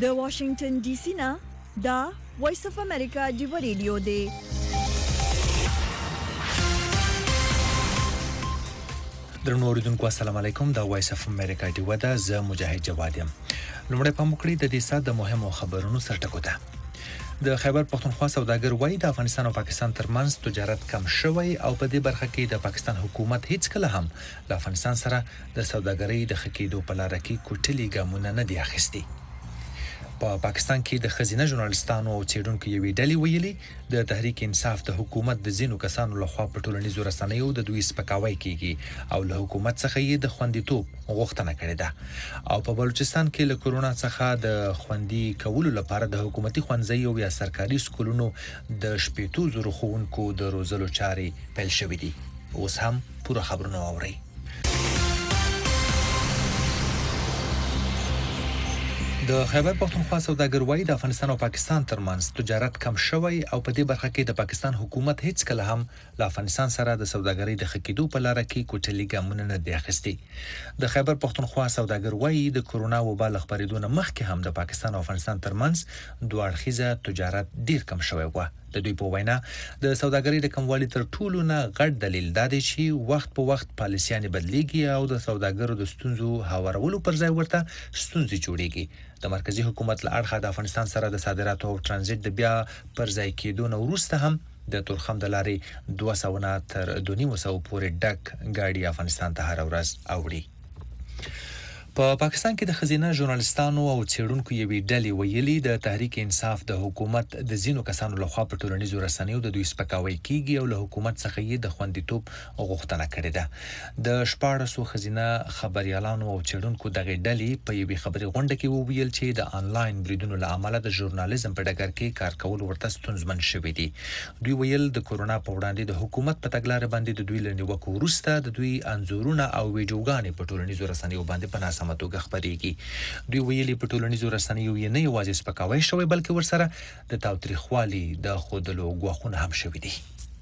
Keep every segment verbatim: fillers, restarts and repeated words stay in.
د واشنگټن ډي سي نه دا وایس اف امریکا دی ریډیو دی. درنو اوریدونکو السلام علیکم. دا وایس اف امریکا دی ودا ز مجاهد جواد یم. لومړی په مکړی د دې سات د مهمو خبرونو سرټکو ده. د خیبر پختونخوا سوداګر وایي د افغانستان او پاکستان ترمنځ تجارت کم شوی او په دې برخه کې د پاکستان حکومت هیڅ کله هم د افغانستان سره د سوداګرۍ د خکېدو په لار کې کوټلي ګامونه نه دي اخیستي. په پاکستان کې د خزینه ژورنالستانو او څېړونکو یوې ډلې ویلي د تحریک انصاف د حکومت د ځینو کسانو لخوا په ټولنیزو رسنیو د دوی سپکاوی کیږي او له حکومت څخه یې د خوندیتوب غوښتنه کړې ده. او په بلوچستان کې له کورونا څخه د خوندي کولو لپاره د حکومتي ښوونځیو یا سرکاري سکولونو د شپېتو زرو ښوونکو د روزلو چارې پیل شوې دي. اوس هم پوره خبرونه واورئ. د خیبر پختونخوا سوداګر وایي د افغانستان او پاکستان ترمنځ تجارت کم شوی او په دې برخه کې د پاکستان حکومت هیڅ کله هم له افغانستان سره د سوداګرۍ د خکېدو په لار کې کوټلي ګامونه نه دي اخیستي. د خیبر پختونخوا سوداګر وایي د کورونا وبا له خپرېدو مخکې هم د پاکستان او افغانستان ترمنځ دوه اړخیزه تجارت ډیر کم شوی و. د دوی په وینا د سوداګرۍ د کموالي تر ټولو نه غټ دلیل دا دی چې وخت په وخت پالیسیانې بدلیږي او د سوداګرو د ستونزو هوارولو پر ځای ورته ستونزې جوړیږي. د مرکزی حکومت له اړخه د افغانستان سره د صادراتو او ترانزیت د بیا پر ځای کېدو نه وروسته هم د تورخم د لارې دوه سوه تر دوه نیم سوه پورې ډک ګاډي افغانستان ته هر ورځ اوړي. په پاکستان کې د خزینه ژورنالستانو او څېړونکو یوې ډلې ویلي د تحریک انصاف د حکومت د ځینو کسانو لخوا په ټولنیزو رسنیو د دوی سپکاوی کیږي او له حکومت څخه یې د خوندیتوب غوښتنه کړې ده. د شپاړسو خزینه خبريالانو او څېړونکو دغه ډلې په یوې خبري غونډه کې وویل چې د انلاین بریدونو له امله د ژورنالیزم په ډګر کې کار کول ورته ستونزمن شوی دي. دوی ویل د کورونا په وړاندې د حکومت په تګلارې باندې د دوی له نیوکو وروسته د دوی انځورونه او ویډیوګانې په ټولنیزو رسنیو باندې په ناسمه توګه خپرېږي. دوی ویلي په ټولنیزو رسنیو یې نه یوازې سپکاوی شوی بلکې ورسره د تاوتریخوالي د ښودلو ګواښونه هم شوي دي.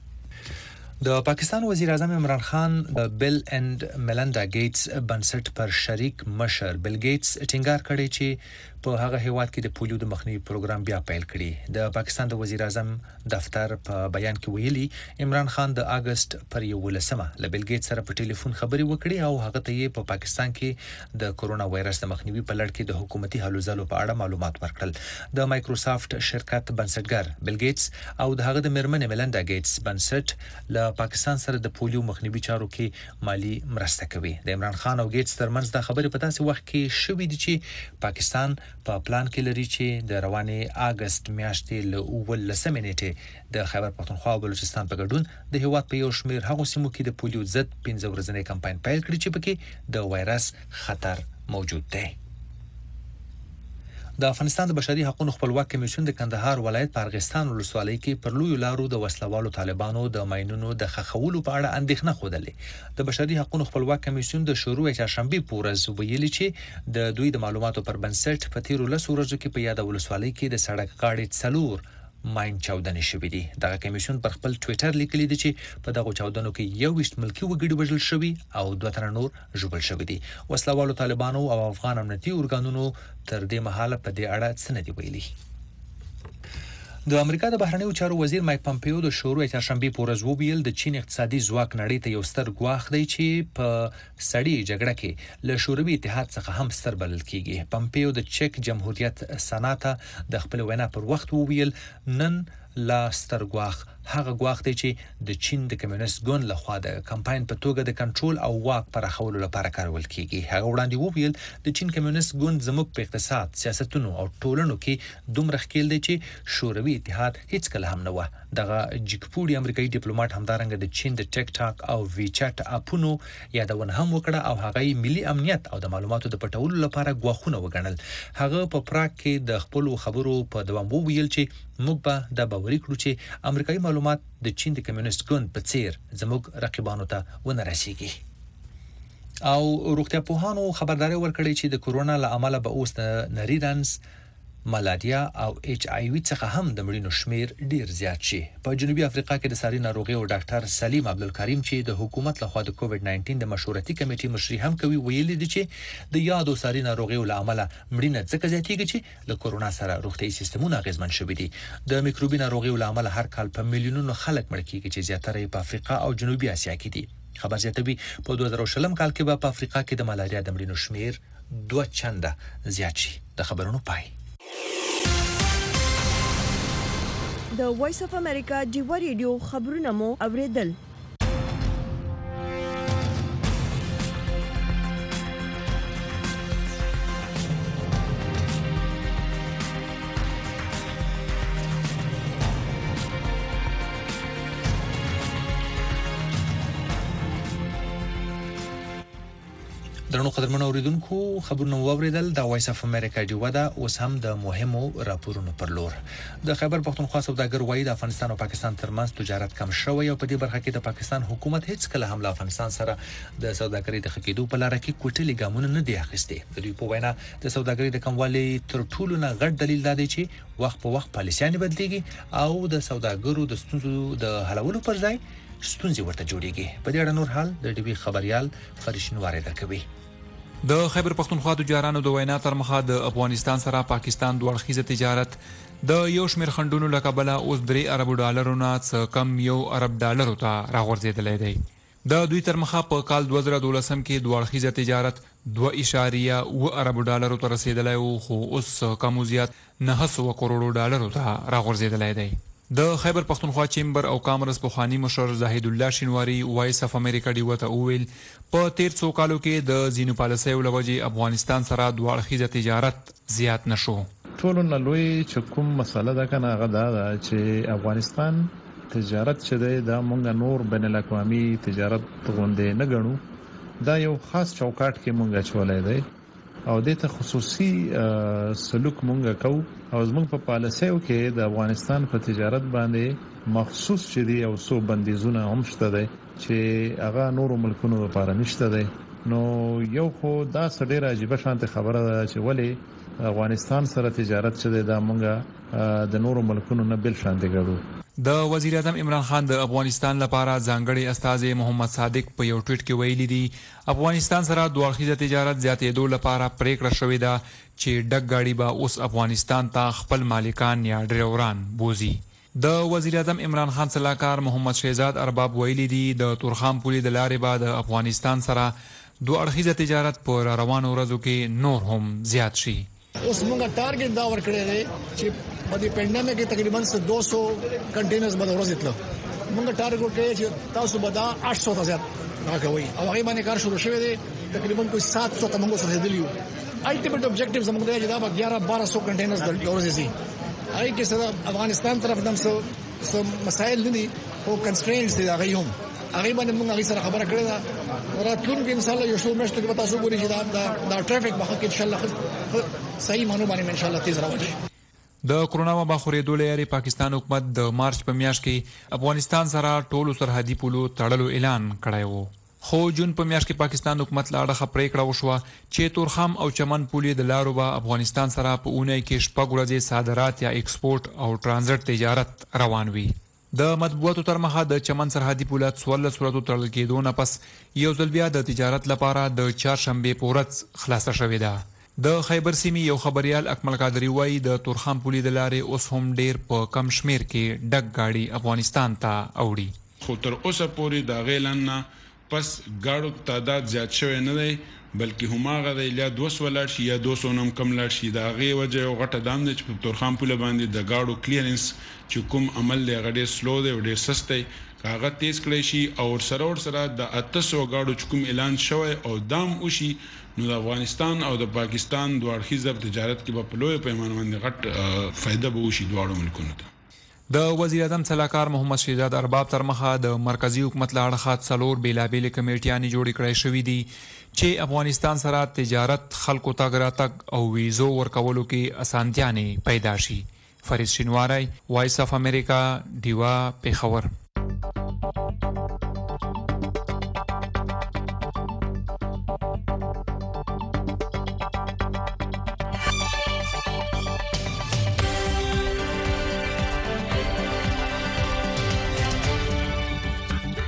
د پاکستان وزیر اعظم عمران خان د بیل اینڈ میلنډا ګیټس بنسټ پر شریک مشر بیل ګیټس ټینګار کړی چې په هغه هیواد کې د پولیو د مخنیوي پروګرام بیا پیل کړي. د پاکستان د وزیر اعظم دفتر په بیان کې ویلي عمران خان د اگست پر یولسمه له بیل ګیټس سره په ټلیفون خبرې وکړي او هغه ته یې په پاکستان کې د کورونا وایرس د مخنیوي په لړ کې د حکومتي هلو ځلو په اړه معلومات ورکړل. د مایکروسافت شرکت بنسټګر بیل ګیټس او د هغه د میرمنې میلنډا ګیټس بنسټ له پاکستان سره د پولیو مخنیوي چارو کې مالی مرسته کوي. د عمران خان او ګیټس ترمنځ د خبرې په داسې وخت کې شوې دي چې پاکستان په پلان کې لري چې د روانې اگست میاشتې له اوولسمې نیټې د خیبر پختونخوا او بلوچستان په ګډون د هیواد په یو شمېر هغو سیمو کې د پولیو ضد پنځه ورځنی کمپاین پیل کړی چې پکې د وایرس خطر موجود دی. د افغانستان د بشري حقوقو خپلواک کمیسیون د کندهار ولایت په ارغستان ولسوالۍ کې پر لوی لارو د وسلوالو طالبانو د ماینونو د خخولو په اړه اندېښنه خوده. د بشري حقوقو خپلواک کمیسیون د شروع چهارشنبه په ورځ ویلي چې د دوی د معلوماتو پر بنسټ په تیرو لسو ورځو کې په یاد ولسوالۍ کې د سړک غاړې څلور ماین چاودنې شوې دي. دغه کمیسیون پر خپل ټوئیټر لیکلي دی چې په دغه چاودنو کې یو ویشت ملکی وګړي وژل شوي او دوه تنه نور ژوبل شوي دي. وسلوالو طالبانو او افغان امنیتي ارګانونو تر دې مهاله په دې اړه څه نه دي ویلي. د امریکا د بهرنیو چارو وزیر مایک پامپیو د شروع چهارشنبه په ورځ وویل د چین اقتصادي ځواک نړۍ ته یو ستر ګواښ دی چې په سړی جګړه کې له شوروي اتحاد څخه هم ستر بلل کیږي. پامپیو د چک جمهوریت سناته د خپل وینا پر وخت وویل نن لا ستر ګواښ هغه ګواښ دی چې د چین د کمیونست ګوند لخوا د کمپاین په توګه د کنټرول او واک پراخولو لپاره کارول کیږي. هغه وړاندې وویل د چین کمیونست ګوند زموږ په اقتصاد، سیاستونو او ټولنو کې دومره ښکیل دی چې شوروي اتحاد هیڅ کله هم نه و. دغه جګپوړي امریکایي ډیپلوماټ همدارنګه د چین د ټیک ټاک او وی چټ اپونو یادونه هم وکړه او هغه ملي امنیت او د معلوماتو د پټولو لپاره ګواښونه وګڼل. هغه په پراګ کې د خپل خبرو په دوام وویل چې موږ به د باوري کړو چې امریکایي معلومات د چین د کمیونست ګوند په څیر زموږ رقیبانو ته ونه رسیږي. او روغتیا پوهانو خبرداري ورکړې چې د کورونا له امله به اوس د نری رنځ ملاریا او ایچ آی وی څخه هم د مړینو شمیر ډیر زیات شي. په جنوبي افریقا کې د ساري ناروغي او ډاکټر سلیم عبدالکریم چې د حکومت لخوا د کووډ ناینټین د مشورتي کمیټې مشري هم کوي ویلي دي چې د یادو ساري ناروغي له امله مړینه ځکه زیاتېږي چې له کورونا سره روغتيایي سیستمونه اغیزمن شوي دي. د میکروبي ناروغي له امله هر کال په میلیونونو خلک مړ کیږي چې زیاتره په افریقا او جنوبي اسیا کې دي. خبر زیاتوي په دوه زره شلم کال کې به په افریقا کې د ملاریا د مړینو شمیر دوه چنده زیات شي. د خبرونو پای. د وایس اف امریکا ډیوا ریډیو خبرونه مو اوریدل. درنو قدرمنو اوریدونکو خبرونه واوریدل. د وایس اف امریکا ډیوا دا اوس هم د مهمو راپورونو پر لور. د خیبر پختونخوا سوداګر وایي د افغانستان او پاکستان ترمنځ تجارت کم شوی او په دې برخه کې د پاکستان حکومت هیڅ کله هم له افغانستان سره د سوداګرۍ د خکېدو په لار کې کوټلي ګامونه نه دی اخیستي. د دوی په وینا د سوداګرۍ د کموالي تر ټولو نه غټ دلیل دا دی چې وخت په وخت پالیسيانې بدلېږي او د سوداګرو د ستونزو د حلولو پر ځای ستونزې ورته جوړېږي. په دې اړه نور حال د ډیوی خبريال فرشنواره درکوي. د خیبر پختونخوا تجارانو د وینا تر مخه د افغانستان سره پاکستان دوه اړخیزه تجارت د یو شمېر خندونو له کبله اوس درې ارب ډالرو نه څه کم یو ارب ډالرو ته راغورځېدلی دی. د دوی تر مخه په کال دوه زره دولسم کې دوه اړخیزه تجارت دوه اشاریه اوه ارب ډالرو ته رسېدلی و خو اوس کم او زیات نهه سوه کروړو ډالرو ته راغورځېدلی دی. د خیبر پختونخوا چیمبر او کامرس پخوانی مشر زاهد الله شینواری وایس اف امریکا ډیوا ته وویل په تیر څو کالو کې د زینو پالیسیو له وجې افغانستان سره دوه اړخیزه تجارت زیات نشو. ټولو نه لوی چې کوم مسله ده کنه هغه دا ده چې افغانستان تجارت چې دی دا مونږ نور بین الاقوامي تجارت غونډې نه ګڼو. دا یو خاص چوکاټ کې مونږ چولای دی او د ته خصوصي سلوک مونږ کو او زموږ په پالیسیو کې د افغانستان په تجارت باندې مخصوص چې دی او سو بندیزونه هم شته دي چې هغه نورو ملکونو لپاره نشته دي. نو یو خو دا ډېره عجیبه شانته خبره ده چې ولی افغانستان سره تجارت چې دی دا مونږ د نورو ملکونو نه بل شانته ګړو. د وزیر اعظم عمران خان د افغانستان لپاره ځانګړي استازي محمد صادق په یو ټویټ کې ویلي دي افغانستان سره دوه اړخیزه تجارت زیاتېدو لپاره پریکړه شوې ده چې ډک گاډي به اوس افغانستان ته خپل مالکان یا ډرایوران بوزي. د وزیر اعظم عمران خان صلاحکار محمد شهزاد ارباب ویلي دي د تورخم پولي د لارې به د افغانستان سره دوه اړخیزه تجارت په روانو ورځو کې نور هم زیات شي. اوس موږ ټارګټ دا ورکړی دی چې په دې پندمه کې تقریبا دوه سوه کنټینرز به ورځ اتلو. موږ ټارګټ ورکړی چې تاسو به دا آठ سو ته زیات راکوي او هغه باندې کار شروع شوی دی. تقریبا کوئی سات سو ته موږ سره دلیو. الټیمیټ اوبجیکټیو زموږ دی چې دا به اګیاره بارہ سو کنټینرز د ورځې سي. هغه کې سره افغانستان طرف دم سو سو مسائل نه دي او کنسترینټس دي هغه هم هغه باندې موږ هغه سره خبره کړې ده. راتلونکي ان شاء الله یو شو مشت کې تاسو ګورئ چې دا دا ټریفیک به کې ان شاء الله صحیح مانو باندې ان شاء الله تیز راوځي. د کرونا وبا خورېدو لري پاکستان حکومت د مارچ په میاشت کې افغانستان سره ټولو سرحدي پولو تړلو اعلان کړی و. خو جون په میاشت کې پاکستان حکومت لاړه پریکړه وشوه چې تورخم او چمن پولې د لارو به افغانستان سره په اونۍ کې شپږ ورځې صادرات یا ایکسپورت او ترانزیت تجارت روان وي. د مطبوعاتو تر مخه د چمن سرحدي پولات څوارلس ورځو تړل کېدو نه پس یو ځل بیا د تجارت لپاره د چهارشنبې په ورځ خلاصه شوې ده. د خیبر سیمې یو خبريال اکمل قادری وایي د تورخم پولې د لارې اوس هم ډیر په کم شمیر کې ډک گاډي افغانستان ته اوړي. خو تر اوسه پورې د غیلن پس گاډو تعداد زیات شوی نه دی بلکې هماغه د یا دوه سوه لاړ شي یا دوه سوه نم کم لاړ شي. د هغې وجه یو غټه دام دی چې په تورخم پوله باندې د گاډو کلیرنس چې کوم عمل دی هغه ډېر سلو دی او ډېر سست دی. که هغه تیز کړی شي او ورسره ورسره د اته سوه گاډو چې کوم اعلان شوی او دام وشي نو د افغانستان او د پاکستان دوه اړخیزه تجارت کې به په لویه پیمانه باندې غټ فایده به وشي دواړو ملکونو ته. د وزیر اعظم صلاحکار محمد شهزاد ارباب تر مخه د مرکزی حکومت له اړخه څلور بیلابېل کمیټیانې جوړې کړې شوې دي چې افغانستان سره تجارت خلکو ته ګراتګ او ویزو ورکولو کې اسانتیاں پیدا شي. فرید شینواری وایس اف امریکا ډیوا پیښور.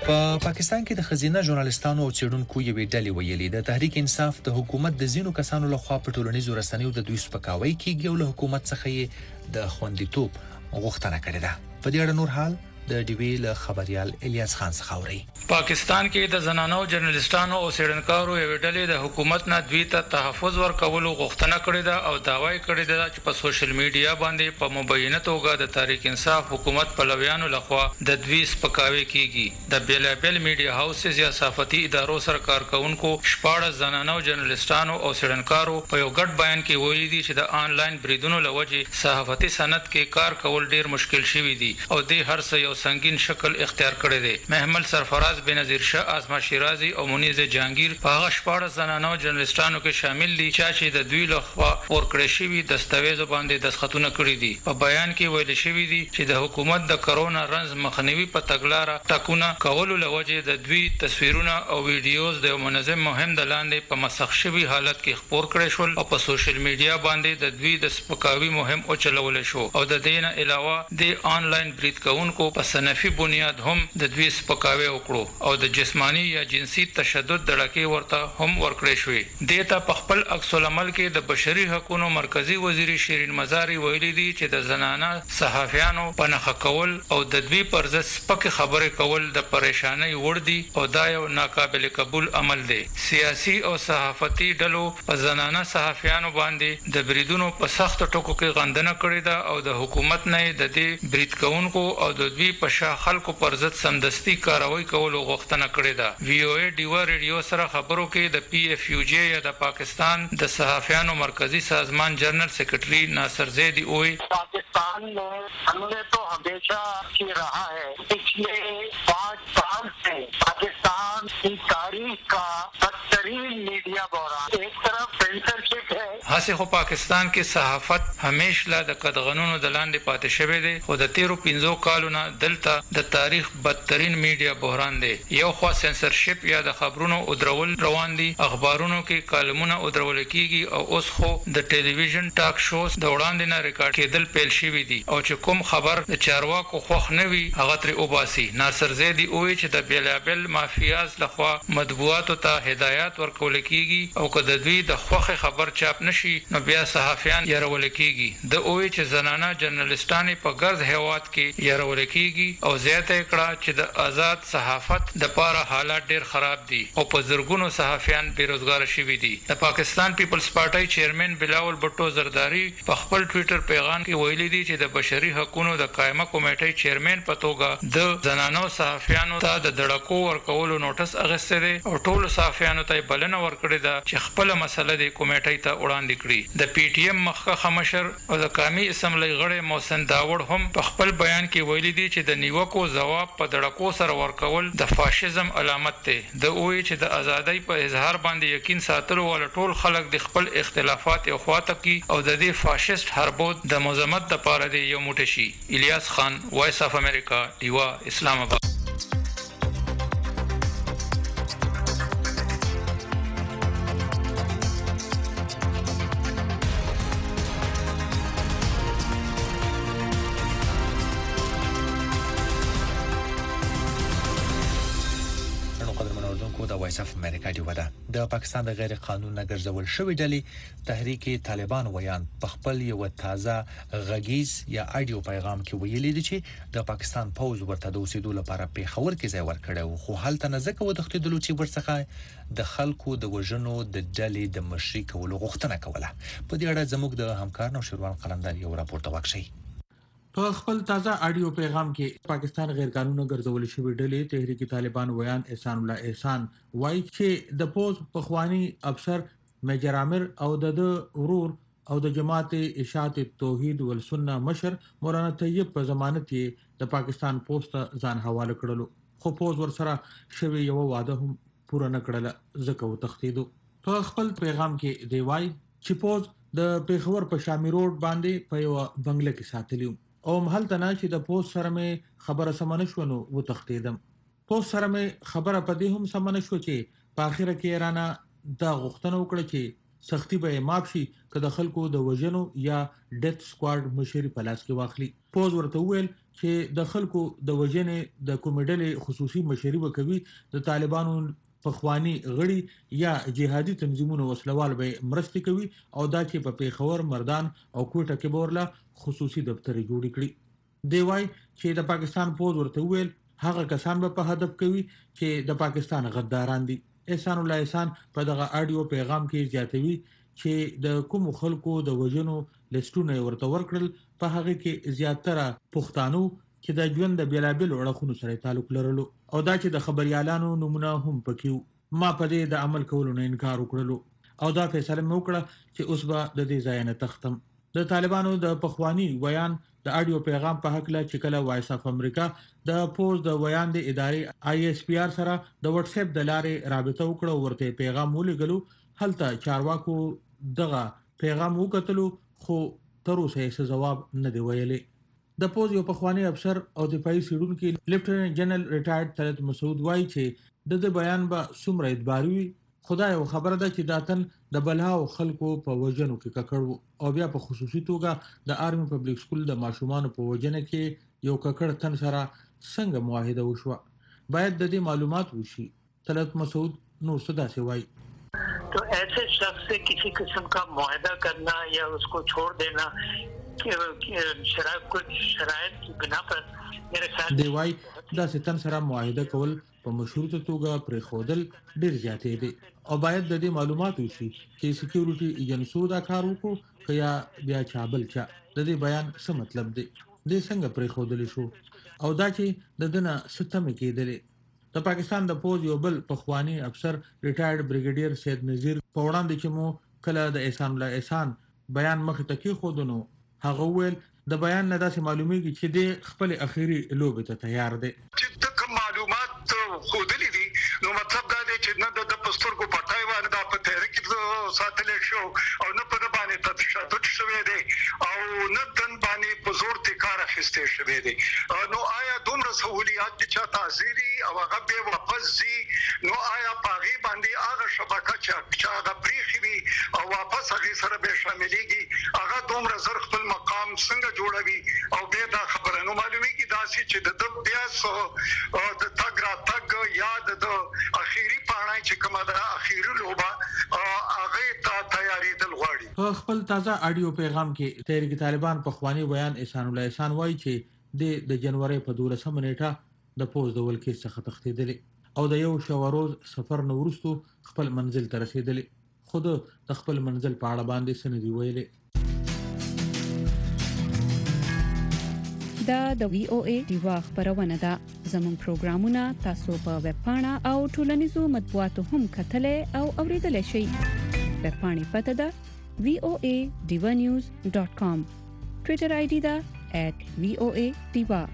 په پاکستان کې د خزینه ژورنالستانو او څېړونکو یوې ډلې ویلي د تحریک انصاف د حکومت د ځینو کسانو لخوا په ټولنیزو رسنیو د دوی سپکاوی کیږي او له حکومت څخه یې د خوندیتوب غوښتنه کړې ده. په دې اړه نور حال د ډیوی له خبريال الیاس خان څخه اوري. پاکستان کې د زنانو جرنالستانو او څېړونکو یو ډلې د حکومت نه دوی ته تحفظ ورکولو غوښتنه کړې ده او داوای کړی ده چې په سوشل میډیا باندې په مبینه توګه د تحریک انصاف حکومت پلویانو لخوا د دوی سپکاوی کیږي. د بیلابل میډیا هاوسز یا صحافتي ادارو سره کارکونکو شپږ زنانو جرنالستانو او څېړونکو په یو ګډ بیان کې ویلي دي چې د آنلاین بریدونو لوجه صحافتي سند کې کار کول ډیر مشکل شوی دي او د هر څه یو سنگین شکل اختیار کړی دی. محمد سرفراز بنظیر شاه، آسما شیرازي او منیز جهانگیر په هغه شپږ زنانو جرنالستانو کې شامل دي چې د دوی لخوا ورکړی شوی دستاویز باندې دستخطونه کړی دي. په بیان کې ویل شوی دی چې د حکومت د کرونا رنز مخنیوي په تګلارې ټاکونه کولو لوجه د دوی تصویرونه او ویډیوز د منظم مهم د لاندې په مسخ شوی حالت کې خپور کړی شول او په سوشل میډیا باندې د دوی د سپکاوي مهم او چلول شو او د دې نه علاوه د آنلاین برید کوونکو په صنفي بنیاد هم د دوی سپکاوي وکړو او د جسمانی یا جنسي تشدد دړکې ورته هم ورکړې شوې. دیتا په خپل عکس العمل کې د بشري حقوقو مرکزی وزیر شیرین مزاری ویلي دي چې د زنانه صحافیانو په نخښه کول او د دوی پر ضد سپک خبرې کول د پریشانی وړ دي او دا یو ناقابل قبول عمل دی. سیاسي او صحافتي ډلو په زنانه صحافیانو باندې د بریدونو په سخت ټکو کې غندنه کړې ده او د حکومت نه د دې برید کوونکو او د دوی په شا خلکو پر ضد سمدستي کاروي کولو غوښتنه کړې ده. وی او ای ډیوا ریډیو سره خبرو کې د پی ایف یو جی یا د پاکستان د صحافیانو مرکزی سازمان جنرل سیکرټری ناصر زیدی وی पाकिस्तान में हमने तो हमेशा की रहा है पिछले पाँच साल से पाकिस्तान की तारीख का बदतरीन मीडिया बहरान एक तरफ सेंसरशिप है. هسه خو پاکستان کې صحافت همیشه د قدغنونو د لاندې پاتې شوی دی خو د تیرو پنځو کالونو دلته د تاریخ بدترین میډیا بحران دی. یو خو سنسرشپ یا د خبرونو او درول روان دي، اخبارونو کې کالمونه او درول کیږي او اوس خو د ټلویزیون ټاک شوز د وړاندې نه ریکارډ کېدل پیل شوی دي او چې کوم خبر د چارواکو خوښ نه وي هغه تر اوباسي. ناصر زیدی وایي چې د بیلابل مافیاز لخوا مطبوعاتو ته هدایت ورکول کیږي او که د دوی د خوخه خبر چاپ نشي نو بیا صحافیان يرول کیږي. د اوې چې زنانه جرنالستانې په ګرد هیواد کې يرول کیږي او زیاته کړه چې د آزاد صحافت د پاره حالات ډیر خراب دي او په زرګونو صحافیان بیروزګار شوي دي. د پاکستان پیپلز پارټي چیرمن بلاول بټو زرداری په خپل ټوئیټر پیغام کې ویلي دي چې د بشري حقوقو د قائمه کمیټې چیرمن په توګه د زنانو صحافیانو ته د دړکو ورکولو نوټس اغسته دي او ټول صحافیانو ته بلنه ورکړه ده چې خپل مسله د کمیټې ته وړاندې کړي. د پی ټی ایم مخکخه مشر او د قومي اسمبلی غړی محسن داوړ هم په خپل بیان کې ویلي دي چې د نیوکو ځواب په دړکو سره ورکول د فاشیزم علامت دی. د اوې چې د ازادۍ په اظهار باندې یقین ساتلو ول ټول خلک د خپل اختلافات یو خواته کی او د دې فاشیست حربود د مزمت لپاره دی یو موټی شي. الیاس خان، وایس اف امریکا، دیوا، اسلام آباد. وایس اف امریکا دی ودا د پاکستان د غیر قانون نګرځول شوې ډلې تحریک طالبان ویان په خپل یو تازه غږیز یا اډیو پیغام کې ویلي دي چې د پاکستان پوز ورته د اوسېدو لپاره په خبر کې ځای ورکړو خو حالت نه ځکه و د ختیدلو چې ورڅخه د خلکو د وژنو د ډلې د مشري کولو غوښتنه کوله. په دې اړه زموږ د همکار نو شروان قلندر یو راپورټ واکشي. په خپل تازه اډیو پیغام کې پاکستان غیر قانوني ګرځول شوی ډلې تحریک طالبان ویان احسان الله احسان وایي چې د پوز پخوانی افسر میجر عامر او د ورور او د جماعت اشاعت توحید والسنه مشر مولانا طیب په ضمانت یې د پاکستان پوسټ ځان حواله کړلو خو پوز ورسره شوی یو واده هم پوره نه کړل ځکه و تختیدو. په خپل پیغام کې دی وایي چې پوز د پیښور په شامي روډ باندې په یو بنگله کې ساتلیو او محل تنا چې د پوس سره مې خبره سمونه شو نو و تختیدم. پوس سره مې خبره پدې هم سمونه شو چې په اخر کې رانه دا غوښتنه وکړه چې سختی به ماف شي که د خلکو د وژنو یا ډیث سکواډ مشري په لاس کې واخلي. پوز ورته ویل چې د خلکو د وجنې د کومېډلې خصوصي مشري وکوي د طالبانو پخوانی غړي یا جهادي تنظیمونو وسلوال به مرستې کوي او دا چې په پیښور مردان او کوټه کې بورلا خصوصي دفتر جوړ کړي دی وای چې د پاکستان پوز ورته ویل هغه کسان به په هدف کوي چې د پاکستان غداران دي. احسان الله احسان په دغه اډیو پیغام کې زیاتوي چې د کوم خلکو د وجنو لیستونه ورته ورکړل په هغه کې زیاتره پښتانو چې د ژوند د بیلابل اړخونو سره تعلق لرلو او دا چې د خبريالانو نمونه هم پکې ما په دې د عمل کولو نه انکار وکړلو او دا فیصله مې وکړه چې اوس به د دې ځای نه تختم. د طالبانو د پخوانی ویان د اډیو پیغام په حق له چې کله وایس اف امریکا د پوز د ویان د ادارې آی اس پی آر سره د واتس اپ د لارې رابطه وکړه ورته پیغام ولګلو هلته چارواکو دغه پیغام وکړلو خو تر اوسه یې جواب نه دی ویلي. د پوز یو پخوانی افسر او دفاعي سیډونکو لیفټیننټ جنرال ریټایرډ طلعت مسعود وایي چې د بیان به څومره اعتباري خدای او خبره ده چې داتن د بلهاو خلکو په وجنو کې ککړ او بیا په خصوصي توګه د آرمي پبلک سکول د ماشومان په وجنه کې یو ککړ تن سره څنګه معاهده وشو باید د دې معلومات وشي. طلعت مسعود نو صدا سے وایي तो ऐसे शख्स से किसी किस्म का मुआहदा करना या उसको छोड़ देना कि शराब को शरायत की बिना पर मेरे ख्याल دی وای دا ستن سره معاهده کول په مشروطه توګه پرې خودل ډیر زیاتې دي او باید د دې معلومات وشي چې سکیورټي ایجنسو دا کار وکړو که یا بیا چابل چا د دې بیان څه مطلب دی د څنګه پرې خودل شو او دا چې د دنه ستمه کېدلې. د پاکستان د پوز یو بل پخوانی افسر ریټایرډ بریګیډیر سید نذیر په وړاندې چې مو کله د احسان الله احسان بیان مخ ته کې خودونو هغه ویل د بیان نه داسې معلومیږي چې د خپل اخیری لوبه ته تیار دی. چې د معلومات خودلې دي نو مطلب دا دی چې نه د پستر کو پټای وانه د پته کې ساتل شو او نه په باندې تشدد شوی دی او نه دن باندې په زور تکار اخیسته شوی دی. نو آیا دومره سہولیات چې تاثیري او هغه به واپس زی نو آیا پاغي باندې هغه شبکه چې هغه پریخي وي او واپس هغه سره به شاملېږي هغه دومره زر خپل مقام څنګه جوړوي او به دا خبره نو معلومیږي دا چې د بیا سو د تګ را تګ یاد د اخیری پاڼه چې کومه د اخیری لوبه هغه ته تیاری دل غواړي. په خپل تازه اډیو پیغام کې تحریک طالبان په خواني بیان احسان الله احسان وایي چې د د جنوري په دولسمه نیټه د پوز د ولکې څخه تښتېدل او د یو شواروز سفر نورستو خپل منزل ته رسیدل خود د خپل منزل په اړه باندې سندې ویلې. دا د وی او ای دیوا خبرونه ده. زموږ پروګرامونه تاسو په ویب پاڼه او ټولنیزو مطبوعاتو هم کتلې او اوریدلای شئ. ویب پاڼې پته ده وی او ای دیوا نیوز ډاٹ کام. ټوئیټر آی ډي ده ایٹ وی او ای دیوا.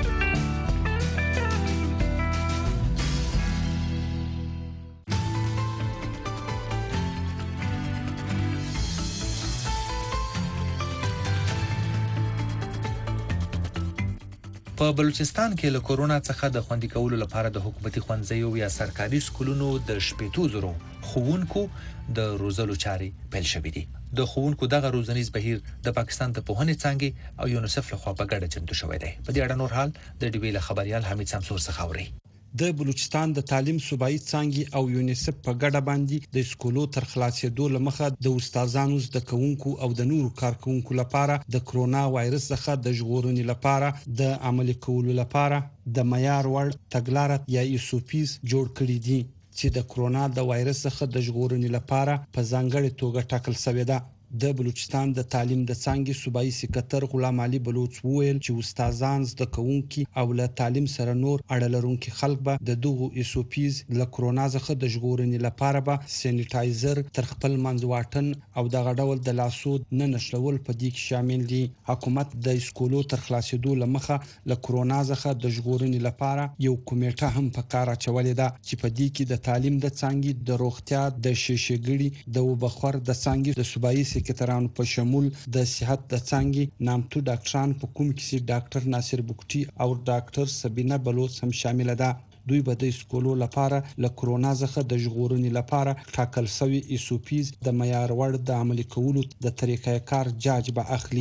په بلوچستان کې له کورونا څخه د خوندي کولو لپاره د حکومتي ښوونځیو یا سرکاري سکولونو د شپږ زرو ښوونکو د روزلو چارې پیل شوې دي. د ښوونکو دغه روزنیز بهیر د پاکستان د پوهنې څانګې او یونیسف له خوا په ګډه چمتو شوی دی. په دې اړه نور حال د ډي وی له خبريال حمید سمسور څخه اوري. د بلوچستان د تعلیم صوبایي څانګې او یونیسف په ګډه باندې د سکولو تر خلاصېدو لمخه د استادانو زده کوونکو او د نورو کارکونکو لپاره د کرونا وایرس څخه د ژغورنې لپاره د عملي کولو لپاره د معیار وړ تګلارې یا ایسوپیز جوړ کړی دي چې د کرونا د وایرس څخه د ژغورنې لپاره په ځانګړي توګه ټاکل شوی دی. د بلوچستان د تعلیم د څانګې صوبایي سکرټر غلام علي بلوچ وویل چې استادان زده کوونکي او له تعلیم سره نور اړه لرونکي خلک به د دغو ایسوپیز له کرونا څخه د ژغورنې لپاره به سینیټایزر تر خپل منځ واټن او دغه ډول د لاسو نه نشلول په دې کې شامل دي. حکومت د سکولو تر خلاصېدو لمخه له کرونا څخه د ژغورنې لپاره یو کمیټه هم په کار اچولې ده چې په دې کې د تعلیم د څانګې د روغتیا د شیشګړي د وبخور د څانګې د صوبایي سکرټرانو په شمول د صحت د څانګې نامتو ډاکټران په کوم کې ډاکټر ناصر بوکټي او ډاکټر سبینا بلوچ هم شامل ده. دوی به د سکولو لپاره له کرونا څخه د ژغورنې لپاره ټاکل شوی ایسوپیز د معیار وړ د عملي کولو د طریقې کار جاج به اخلي.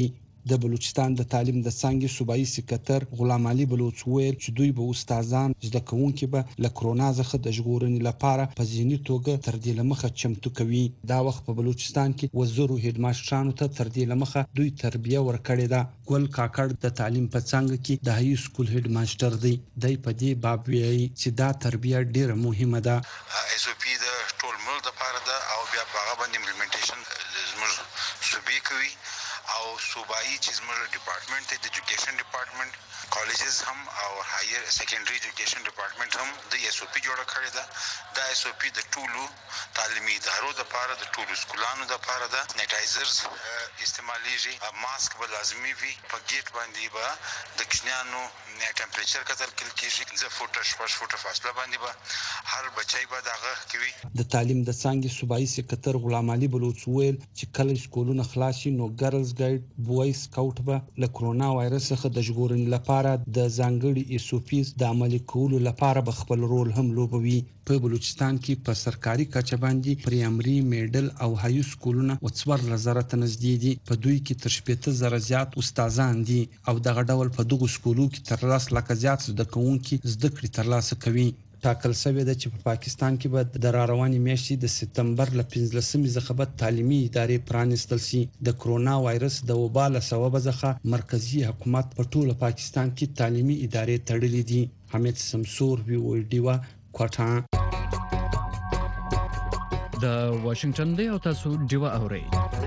د بلوچستان د تعلیم د څنګه صوبایي سکرټر غلام علي بلوچ ویل چې دوی به استادان زده کوونکي به له کرونا څخه د ژغورنې لپاره په ذهني توګه تر دې لمخه چمتو کوي. دا وخت په بلوچستان کې وزرو هډ ماسترانو ته تر دې لمخه دوی تربیه ورکړې ده. ګل کاکړ د تعلیم په څنګه کې د هاي سکول هډ ماستر دی. دای په دې باب ویلي چې دا تربیه ډیره مهمه ده. اس او پی د ټول ملک لپاره ده او بیا په هغه باندې امپلیمنټیشن زموږ صوبې کوي او صوبایي چې زموږ ډپارټمنټ دی د ایجوکیشن ډپارټمنټ کالجز هم او هایر سیکنډري ایجوکیشن ډپارټمنټ هم د اس او پی جوړ کړی ده. دا اس او پی د ټولو تعلیمي ادارو لپاره د ټولو سکولانو لپاره ده. سینیټایزرز استعمالېږي، ماسک به لازمي وي، په ګیټ باندې به د کښنیانو ټمپریچر کتل کېږي، زه فوټه شپږ فوټه فاصله باندې به هر بچی به دغه کوي. د تعلیم د څنګه صوبایي سکرټر غلام علي بلوچ ویل چې کله سکولونه خلاصي نو ګرلز ګایډ بوای سکاوټ به له کرونا وایرس څخه د ژغورنې لپاره د ځانګړي اس او پی د عملي کولو لپاره به خپل رول هم لوبوي. په بلوچستان کې په سرکاري کچه باندې پرایمري میډل او هاي سکولونه وڅور لزره تنزدي دي. په دوی کې تر شپږ زره زیات استادان دي او دغه ډول په دغه سکولو کې تر لاس لکه زیات زده کوونکي زده کړې ترلاسه کوي. ټاکل شوی ده چې په پاکستان کې به د رارواني میاشتې د سپتمبر ل پنځلسمې څخه به تعلیمي ادارې پرانیستل شي. د کرونا وایرس د وبا له سبب څخه مرکزی حکومت په ټول پاکستان کې تعلیمي ادارې تړلې دي. حمید سمسور وی او ډیوا کوټا د واشنگټن دی او تاسو ډیوا اورئ.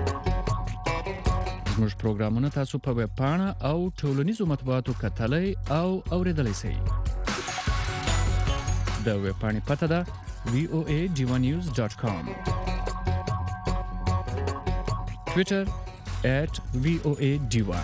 زموږ پروګرامونه تاسو په ویب پاڼه او ټولنیزو مطبوعاتو کتلای او اوریدلای شئ. د ویب پاڼې پته ده وی او ای ډیوا نیوز ډاټ کام، ټویټر ایٹ وی او ای ډیوا.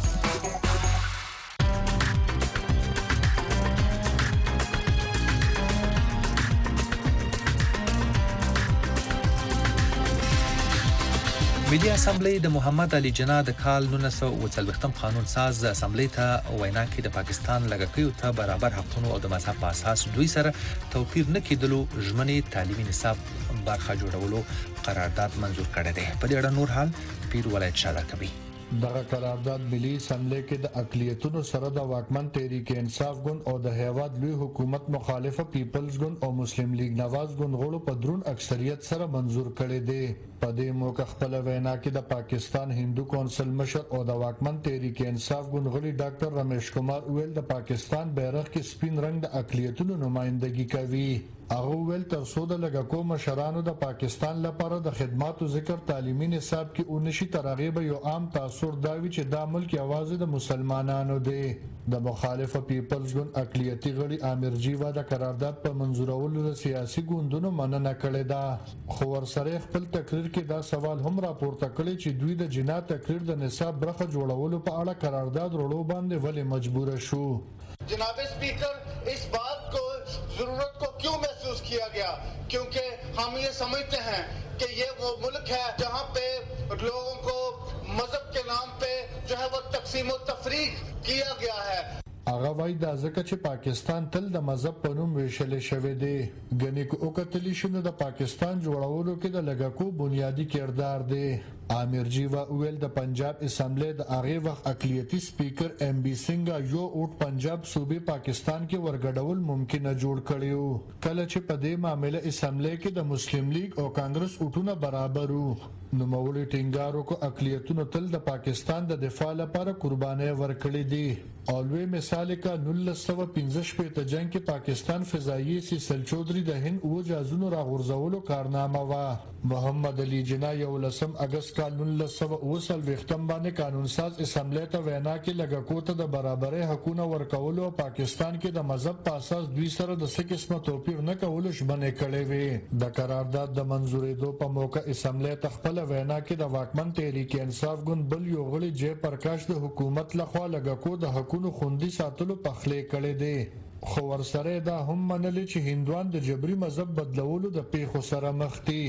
ملي اسمبلی د محمد علي جناح د کال نولس سوه اوه څلوېښتم قانون ساز اسمبلی ته وینا کې د پاکستان لږکیو ته برابر حقوقو او د مذهب په اساس دوی سره توپیر نه کېدلو ژمنې تعلیمي نصاب برخه جوړولو قرارداد منزور کړی دی. په دې اړه نور حال پیر ولایت شاده کوي. دغه قرارداد ملي اسمبلی کې د اقلیتونو سره د واکمن تحریک انصاف ګوند او د هیواد لوی حکومت مخالفه پیپلز ګوند او مسلم لیگ نواز ګوند غړو په درون اکثریت سره منزور کړي دي. په دې موقع خپل وینا کې د پاکستان هندو کونسل مشر او د واکمن تحریک انصاف ګوند غړي ډاکټر رمیش کمار ویل د پاکستان بیرغ کې سپین رنگ د اقلیتونو نمائندګي کوي. هغه ویل تر څو د لږکو مشرانو د پاکستان لپاره د خدماتو ذکر تعلیمي نصاب کې اونشي ترغیب یو عام تاثر داوي چې د ملک आवाज د مسلمانانو دی. د مخالفه پیپلز ګوند اقلیتي غړي عامر جیوا د قرارداد په منزورولو د سیاسي ګوندونو مننه کړې ده. خو ورسره خپل تقریر کې دا سوال هم راپورته کړی چې دوی د جنا تقریر د نصاب برخه جوړولو په اړه قرارداد وروړو باندې ولې مجبور شو. जनाब स्पीकर, इस बात को जरूरत को क्यों महसूस किया गया? क्योंकि हम ये समझते हैं कि ये वो मुल्क है जहाँ पे लोगों को मजहब के नाम पे जो है वो तकसीम और तफरीक किया गया है. هغه وایي دا ځکه چې پاکستان تل د مذهب په نوم ویشل شوی دی. ګنې کو وکتلی شنو د پاکستان جوړولو کې د لږکو بنیادی کردار دی. عامر جیوا ویل د پنجاب اسمبلی د هغه وخت اقلیتي سپیکر ام بی سنگا یو اوټ پنجاب صوبې پاکستان کې ورګډول ممکن نه جوړ کړیو. کله چې په دې معاملې اسمبلی کې د مسلم لیگ او کانګرس اوټونه برابر وو. نوموړي ټینګارو کو اقلیتونو تل د پاکستان د دفاع لپاره قرباني ورکړې دي. اولوی مثال کا نولس سوه پنځه شپېته جنگ کې پاکستان فضائیه سیسل چودري د هند او جازونو راغورځولو کارنامه وا. محمد علي جناح یو لسم اگست کال نولس سوه اوه څلوېښتم باندې قانون ساز اسمبلی ته وینا کې لږکو ته د برابرۍ حقوقو ورکولو او پاکستان کې د مذهب په اساس دوی سره د څه قسمه توپیر نه کولو ژمنې کړې وې. د قرارداد د منزورېدو په موقع اسمبلی ته خپل وینا کې د واکمن تحریک انصاف ګوند بل یو غړي جې پرکاش د حکومت لخوا لږکو د حقوقو خوندي ساتلو پخلی کړي دي. خو ورسره دا هم منلي چې هندوان د جبري مذهب بدلولو د پیښو سره مخ دي.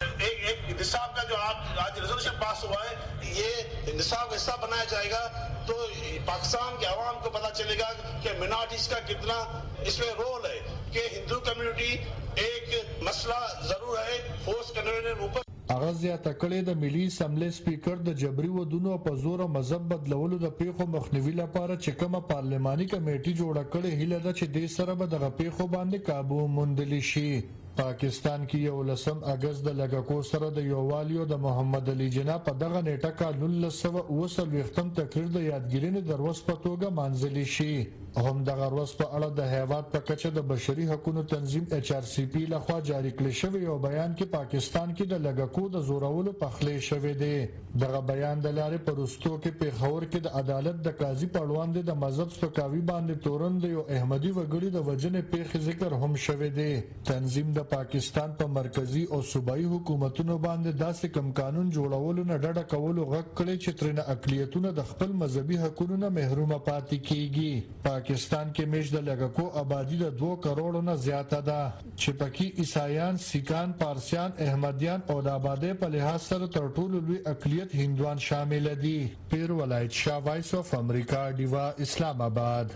निसाब का जो आज रेजोल्यूशन पास हुआ है, ये निसाब ऐसा बनाया जाएगा तो पाकिस्तान के अवाम को पता चलेगा कि मिनॉरिटीज का कितना इसमें रोल है. कि हिंदू कम्युनिटी एक मसला जरूर है फोर्स कन्वेंशन ऊपर. هغه زیاته کړې د ملي اسمبلی سپیکر د جبري ودونو په زور مذهب بدلولو د پیښو مخنیوي لپاره چې کومه پارلماني کمیټه جوړه کړې هیله ده چې د سره به د پیښو باندې काबू موندل شي. پاکستان کې یو لسم اگست د لګکو سره د یووالیو د محمد علي جناح په دغه نیټه کال نولس سوه اوه څلوېښتم تقریر د یادګیرنې د ورځ په توګه مانځلی شي. هم دغه ورځ په اړه د هیواد په کچه د بشري حقوقو تنظیم ایچ آر سی پی لخوا جاری کړی شوی یو بیان کې پاکستان کې د لګکو د زورولو پخلی شوی دی. دغه بیان د لارې پرستو کې پیښور کې د عدالت د قاضي په وړاندې د مذهب سپکاوي باندې تورن د یو احمدي وګړي د وجنې پیښې ذکر هم شوی دی. تنظیم د پاکستان په مرکزی او صوبایي حکومتونو باندې داسې کم قانون جوړولو نه ډډه کولو غږ کړی چې ترنه اقلیتونه د خپل مذهبي حقوقو نه محروم پاتې کیږي. پاکستان کې میش د لګکو آبادی د دوه کروڑو نه زیاته ده چې پکې عیسایان، سیکان، پارسیان، احمدیان او د آبادی په لحاظ سره تر ټولو لوی اقلیت هندوان شامل دي. پیر ولایت شاه، وایس اف امریکا، ډیوا، اسلام آباد.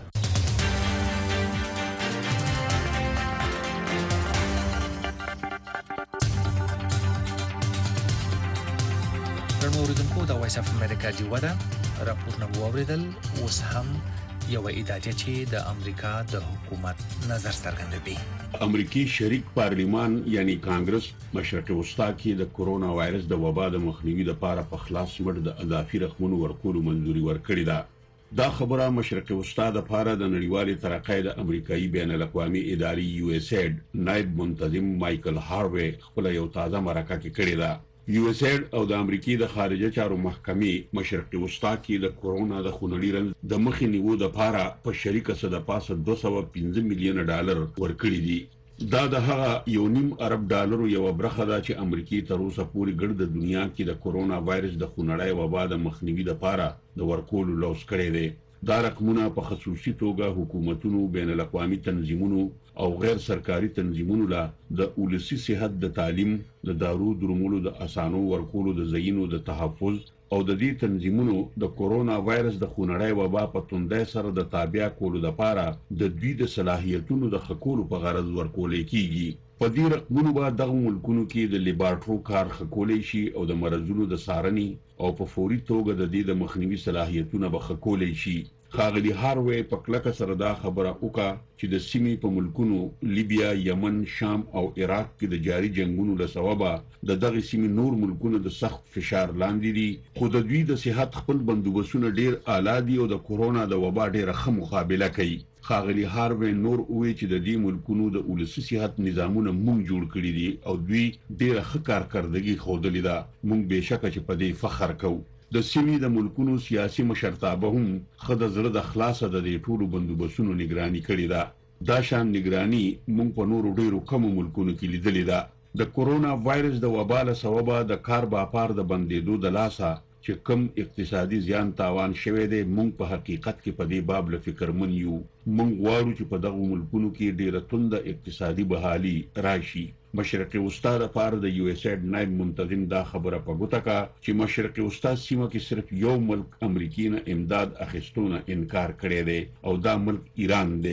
اوریدونکو د وایس اف امریکا ډیوا ده راپورونه واوریدل. اوس هم یو ادارې چې د امریکا د حکومت نظر څرګندوي. امریکای شریک پارلیمان یعنی کانګرس مشرق وسطا کې د کورونا وایرس د وبا د مخنیوي لپاره په خلاص مړ د اضافي رقمونو ورکولو منځوري ورکړې ده. دا خبره مشرق وسطا د لپاره د نړیوالې ترقۍ د امریکایي بین الاقوامي ادارې یو اس ایډ نائب منتظم مایکل هاروی خپل یو تازه مرکه کې کړې ده. یو اس ایډ او د امریکای د خارجه چارو محکمې مشرق وسطا کې د کورونا د خونړي رنځ د مخې نیولو لپاره په شریکه سره د پاسه دوه سوه پنځه میلیونه ډالر ورکړي دي. دا د هغه یو نیم ارب ډالرو یو برخه ده چې امریکای تر اوسه پورې ګرد د دنیا کې د کورونا وایرس د خونړۍ وبا د مخنیوي لپاره د ورکولو لوس کړی دی. دا رقمونه په خصوصي توګه حکومتونو، بین الاقوامي تنظیمونو او غیر سرکاري تنظیمونو له د ولسی صحت، د تعلیم، د دارو درملو د اسانو ورکولو، د زینو د تحفظ او د دې تنظیمونو د کورونا وایرس د خونړۍ وبا په توندۍ سره د تابع کولو لپاره د دوی د صلاحیتونو د خکولو په غرض ورکول کیږي. په دې رقمونو به دغه ملکونو کې د لیبارټرو کار خکولی شي او د مرزونو د سارني او په فوري توګه د دې د مخنیوي صلاحیتونه به خکولی شي. ښاغلي هاروی په کلکه سره دا خبره وکړه چې د سیمې په ملکونو لیبیا، یمن، شام او عراق کې د جاري جنگونو له سببه د دغه سیمې نور ملکونه د سخت فشار لاندې دي، خو د دوی د صحت خپل بندوبستونه ډیر اعلی دي او د کورونا د وبا ډیره ښه مقابله کوي. ښاغلي هاروی نور وویل چې د دې ملکونو د ولسي صحت نظامونه مونږ جوړ کړي دي او دوی ډیره ښه کارکردګي ښودلې ده. مونږ بېشکه چې په دې فخر کوو. د سیمې د ملکونو سیاسي مشرتابه هم ښه د زړه د خلاصه د دې ټولو بندوبستونو نگراني کړې ده. دا شان نگراني مونږ په نورو ډیرو کمو ملکونو کې لیدلې ده. د کورونا وایرس د وبا له سببه د کار باپار د بندېدو د لاسه چې کم اقتصادي زیان تاوان شوی دی، مونږ په حقیقت کې په دې باب له فکرمن یو. مونږ غواړو چې په دغه ملکونو کې ډیره تونده اقتصادي بحالي راشي. مشرق وسطا لپاره د یو اس ایډ نائب منتظم دا خبره په ګوته کا چې مشرق وسطا سیمه کې صرف یو ملک امریکای نه امداد اخیستونه انکار کړی دی او دا ملک ایران دی.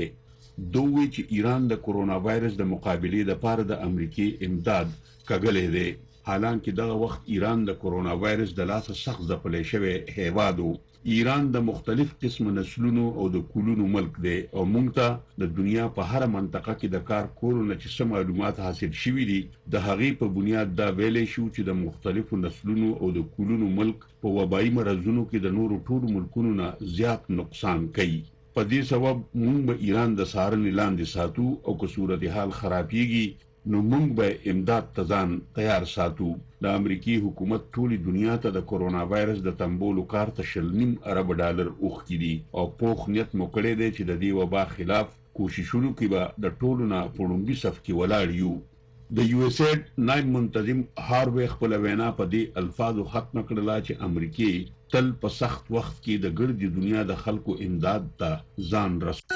دوی چې ایران د کورونا وایرس د مقابلې لپاره د امریکای امداد کګلې دی، حالانکه دغه وخت ایران د کورونا وایرس د لاسه سخت ځپلی شوی هیواد و. ایران د مختلف قسم نسلونو او د کلونو ملک دی او موږ ته د دنیا په هر منطقه کې د کار کولو نه چې څه معلومات حاصل شوي دي د هغې په بنیاد دا ویلی شو چې د مختلفو نسلونو او د کلونو ملک په وبایي مرضونو کې د نورو ټولو ملکونو نه زیات نقصان کوي. په دې سبب موږ به ایران د څارنې لاندې ساتو او که صورتحال خرابیږي نو موږ به امداد ته ځان تیار ساتو. د امریکای حکومت ټولې دنیا ته د کورونا وایرس د تنبولو کار ته شل نیم ارب ډالر اوښتي دي او پوخ نیت مو کړی دی چې د دې وبا خلاف کوششونو کې به د ټولو نه په لومړي صف کې ولاړ یو. د یو اس ایډ نائب منتظم هاروی خپل وینا په دې الفاظو ختم کړله چې امریکای تل په سخت وخت کې د ګردې دنیا د خلکو امداد ته ځان رسوي.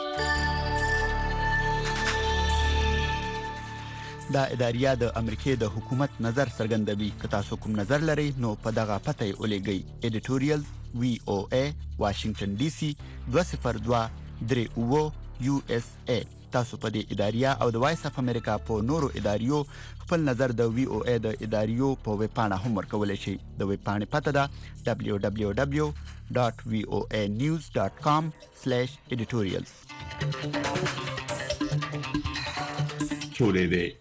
دا اداریه د امریکای د حکومت نظر څرګندوي. که تاسو کوم نظر لرئ نو په دغه پته یې ولېږئ. ایډیټوریال وی او ای واشنگټن ډي سي دوه صفر دوه درې اوه یو اس ای تاسو په دې اداریه او د وایس اف امریکا په نورو اداریو خپل نظر د وی او ای د اداریو په ویب پاڼه هم ورکولای شئ د ویب پاڼې پته ده دبليو دبليو دبليو ډاټ وی او ای نیوز ډاټ کام سلیش ایډیټوریالز چولې ده